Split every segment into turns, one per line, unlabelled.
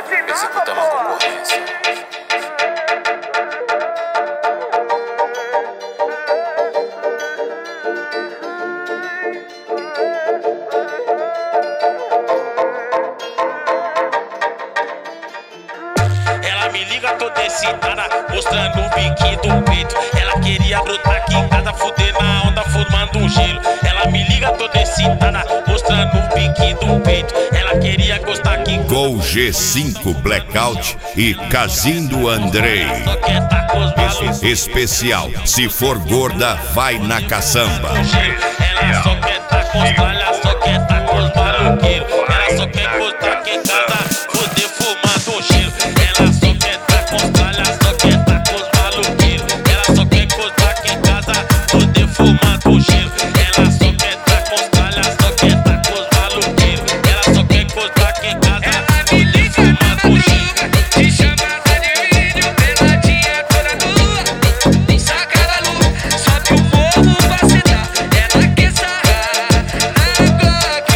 executar uma concorrência.
Ela me liga toda excitada, mostrando o biquinho do peito. Ela queria brotar aqui em casa, fuder na onda, formando um gelo. Ela me liga toda excitada, mostrando o biquinho do peito. Ela queria gostar aqui em
Gol G5 Blackout e Casinho Andrei.
só quer tá com os malucos.
Especial, se for gorda, vai na caçamba.
Ela só quer tá com os tralhas, só quer tá com os maluqueiros. Ela só quer gostar aqui em casa, fuder fumando um gelo. Ela só quer tá com os tralhas, só quer tá com os maluqueiros. Ela só quer gostar aqui em casa, fuder fumando um gelo. Ela só quer tá com os tralhas, só quer tá com os maluqueiros. Ela só quer gostar aqui em casa, fuder fumando um gelo.
Te chamava de vídeo, peladinha toda nua. Nem saca da luz, sobe o morro pra sentar. Ela quer sarrar na Glock.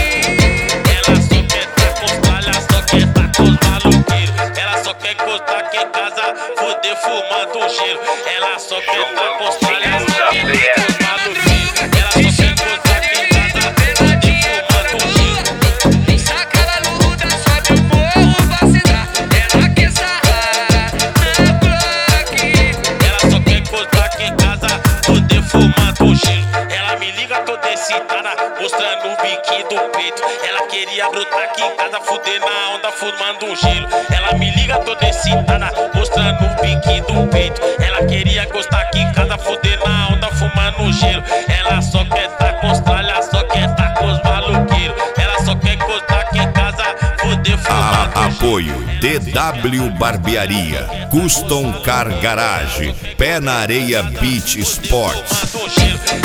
Ela só quer tá com os tralhas, só quer tá com os maluqueiros. Ela só quer gostar aqui em casa, fuder fumando um gelo. Ela só quer tá com os tralhas, só quer tá com os maluqueiros. Ela só quer gostar aqui em casa, fuder fumando um gelo.
Nem saca da luta, sobe o morro pra sentar. Ela quer sarrar na Glock.
Ela só quer gostar aqui em casa, fuder fumando um gelo. Ela me liga toda excitada, mostrando o biquinho do peito. Ela queria brotar aqui em casa, fuder na onda, fumando um gelo. Ela me liga toda excitada, mostrando o biquinho do peito. Ela queria gostar aqui em casa, fuder na onda, fumando um gelo. Ela só quer tá com os tralhas, só quer tá com os maluqueiros. Ela só quer gostar aqui em casa, fuder fumando um gelo.
Apoio DW Barbearia, Custom Car Garage, Pé na Areia Beach Sports.
Fumando um gelo.